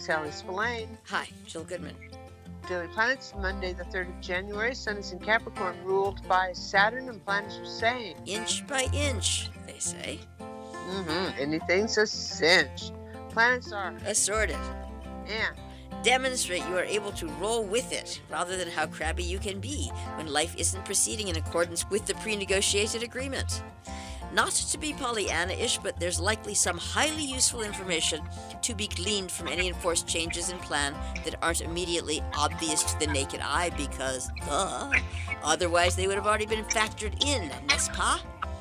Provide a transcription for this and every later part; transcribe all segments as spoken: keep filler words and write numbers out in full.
Sally Spillane. Hi, Jill Goodman. Daily Planets, Monday the third of January. Sun is in Capricorn, ruled by Saturn, and planets are saying, Inch by inch, they say. Mm-hmm. Anything's a cinch. Planets are Assorted. and Demonstrate you are able to roll with it, rather than how crabby you can be when life isn't proceeding in accordance with the pre-negotiated agreement. Not to be Pollyanna-ish, but there's likely some highly useful information to be gleaned from any enforced changes in plan that aren't immediately obvious to the naked eye because, duh, otherwise they would have already been factored in, n'est-ce pas?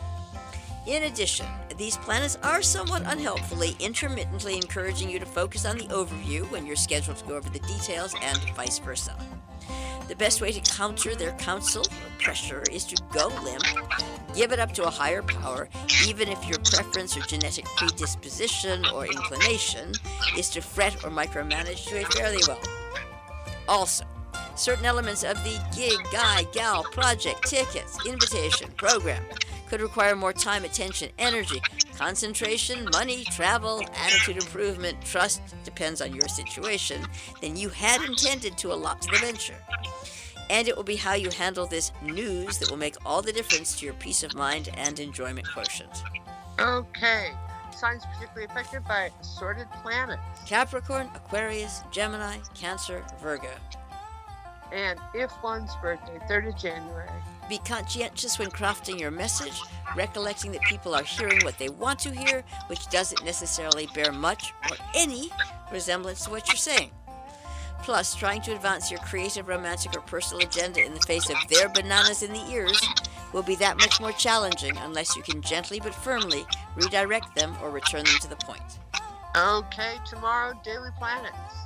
In addition, these planets are somewhat unhelpfully intermittently encouraging you to focus on the overview when you're scheduled to go over the details and vice versa. The best way to counter their counsel or pressure is to go limp, give it up to a higher power, even if your preference or genetic predisposition or inclination is to fret or micromanage to a fairly well. Also, certain elements of the gig, guy, gal, project, tickets, invitation, program could require more time, attention, energy, concentration, money, travel, attitude improvement, trust, depends on your situation, than you had intended to allot to the venture. And it will be how you handle this news that will make all the difference to your peace of mind and enjoyment quotient. okay. Signs particularly affected by assorted planets. Capricorn, Aquarius, Gemini, Cancer, Virgo. And if one's birthday, third of January. Be conscientious when crafting your message, recollecting that people are hearing what they want to hear, which doesn't necessarily bear much or any resemblance to what you're saying. Plus, trying to advance your creative, romantic, or personal agenda in the face of their bananas in the ears will be that much more challenging unless you can gently but firmly redirect them or return them to the point. Okay, tomorrow, Daily Planets.